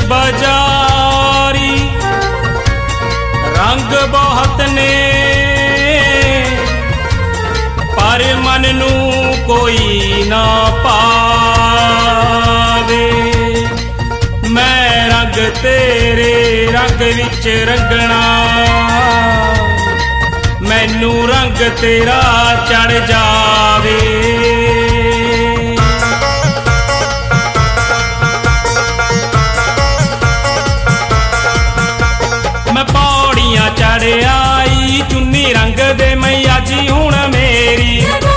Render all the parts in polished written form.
बाजारी रंग बहुत ने पर मन नू कोई ना पावे। मैं रंग तेरे रंग विच रंगना मैनू रंग तेरा चढ़ जावे। मैं पौड़ियां चढ़ आई चुन्नी रंग दे मैया जी हुण मेरी।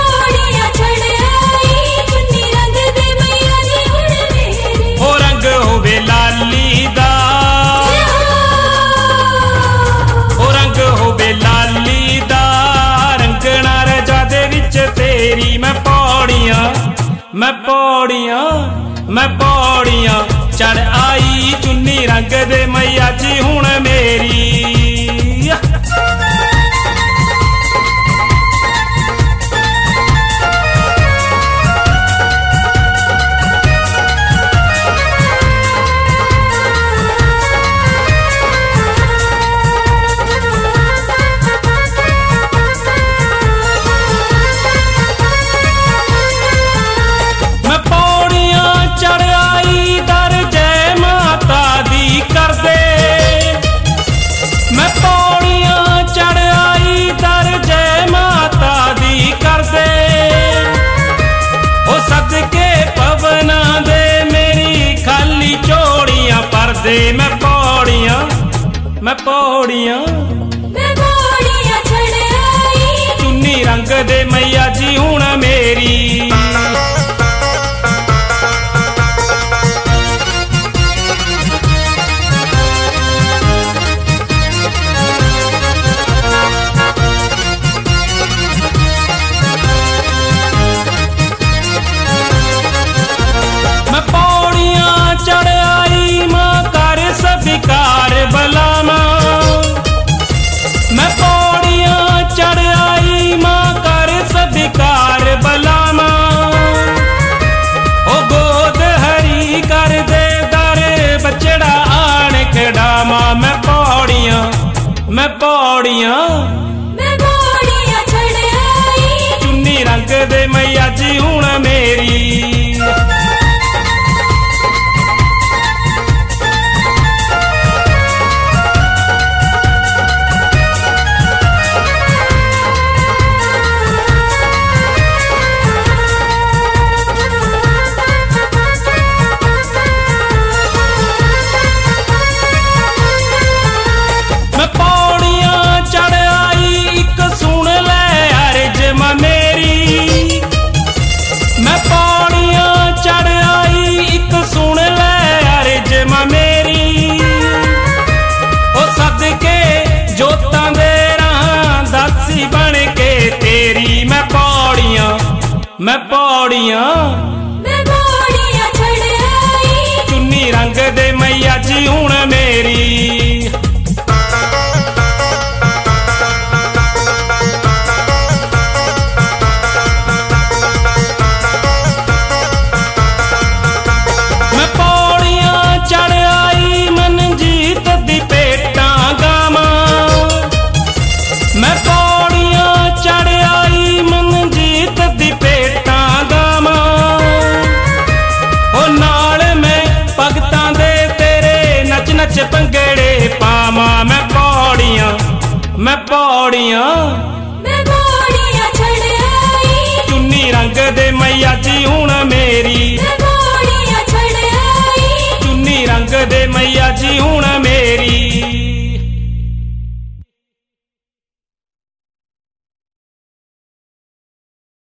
ओ रंग होवे लाली दा ओ रंग होवे लाली दा रंगना रजा दे विच तेरी। मैं पौड़ियां चढ़ आई चुन्नी रंग दे मैया जी हुण मेरी। मैं पौड़ियां चढ़ आई चुन्नी रंग दे मैया जी हुण मेरी। मैं पौड़ियां चढ़ आई मां कर स्वीकार बलामा। मैं पौड़ियां चढ़ आई मां कर स्वीकार बलामा। ओ गोद हरी कर दे दर बचड़ा आण खड़ामा। मैं पौड़ियां चढ़ आई चुन्नी रंग दे मैया जी हुण मेरी। मैं पौड़ियां चढ़ आई चुन्नी रंग दे मैया जी हुण मेरी।